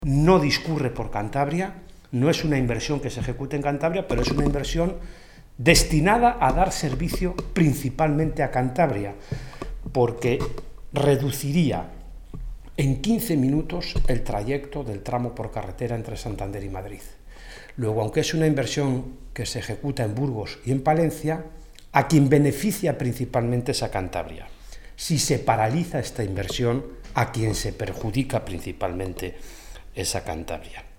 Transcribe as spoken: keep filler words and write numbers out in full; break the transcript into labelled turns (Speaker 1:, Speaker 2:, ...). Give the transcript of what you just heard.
Speaker 1: no discurre por Cantabria, no es una inversión que se ejecute en Cantabria, pero es una inversión destinada a dar servicio principalmente a Cantabria, porque reduciría en quince minutos el trayecto del tramo por carretera entre Santander y Madrid. Luego, aunque es una inversión que se ejecuta en Burgos y en Palencia, a quien beneficia principalmente es a Cantabria. Si se paraliza esta inversión, a quien se perjudica principalmente es a Cantabria.